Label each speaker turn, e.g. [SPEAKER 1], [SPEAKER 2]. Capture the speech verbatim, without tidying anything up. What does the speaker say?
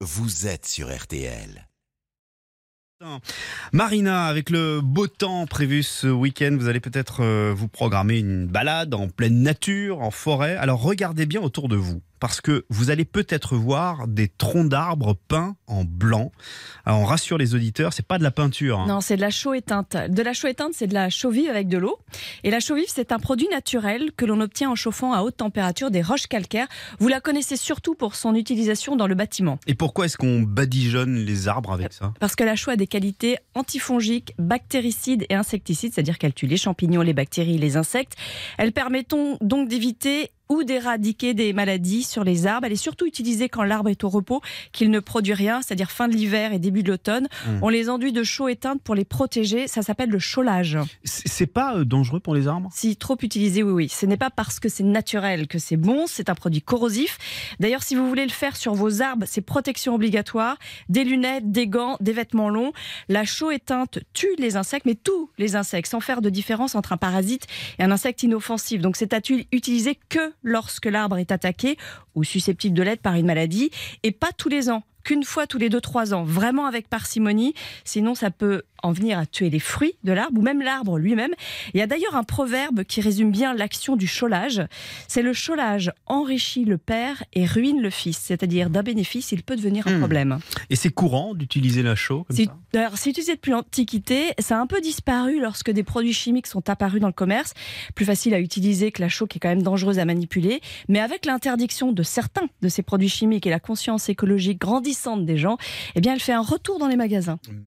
[SPEAKER 1] vous êtes sur R T L.
[SPEAKER 2] Marina, avec le beau temps prévu ce week-end, vous allez peut-être euh, vous programmer une balade en pleine nature, en forêt. Alors regardez bien autour de vous, parce que vous allez peut-être voir des troncs d'arbres peints en blanc. Alors on rassure les auditeurs, c'est pas de la peinture. Hein.
[SPEAKER 3] Non, c'est de la chaux éteinte. De la chaux éteinte, c'est de la chaux vive avec de l'eau. Et la chaux vive, c'est un produit naturel que l'on obtient en chauffant à haute température des roches calcaires. Vous la connaissez surtout pour son utilisation dans le bâtiment.
[SPEAKER 2] Et pourquoi est-ce qu'on badigeonne les arbres avec ça ?
[SPEAKER 3] Parce que la chaux a des qualités antifongiques, bactéricides et insecticides, c'est-à-dire qu'elle tue les champignons, les bactéries, les insectes. Elle permet donc d'éviter ou d'éradiquer des maladies sur les arbres. Elle est surtout utilisée quand l'arbre est au repos, qu'il ne produit rien, c'est-à-dire fin de l'hiver et début de l'automne. Mmh. On les enduit de chaux éteinte pour les protéger. Ça s'appelle le chaulage.
[SPEAKER 2] C'est pas dangereux pour les arbres ?
[SPEAKER 3] Si trop utilisé, oui, oui. Ce n'est pas parce que c'est naturel que c'est bon. C'est un produit corrosif. D'ailleurs, si vous voulez le faire sur vos arbres, c'est protection obligatoire. Des lunettes, des gants, des vêtements longs. La chaux éteinte tue les insectes, mais tous les insectes, sans faire de différence entre un parasite et un insecte inoffensif. Donc, c'est à utiliser que lorsque l'arbre est attaqué ou susceptible de l'être par une maladie, et pas tous les ans, qu'une fois tous les deux trois ans, vraiment avec parcimonie, sinon ça peut en venir à tuer les fruits de l'arbre ou même l'arbre lui-même. Il y a d'ailleurs un proverbe qui résume bien l'action du chaulage, c'est le chaulage enrichit le père et ruine le fils, c'est-à-dire d'un bénéfice il peut devenir un mmh. problème.
[SPEAKER 2] Et c'est courant d'utiliser la chaux comme
[SPEAKER 3] c'est,
[SPEAKER 2] ça ?
[SPEAKER 3] Alors c'est utilisé depuis l'Antiquité, ça a un peu disparu lorsque des produits chimiques sont apparus dans le commerce, plus facile à utiliser que la chaux qui est quand même dangereuse à manipuler, mais avec l'interdiction de certains de ces produits chimiques et la conscience écologique grandissante des gens, eh bien elle fait un retour dans les magasins.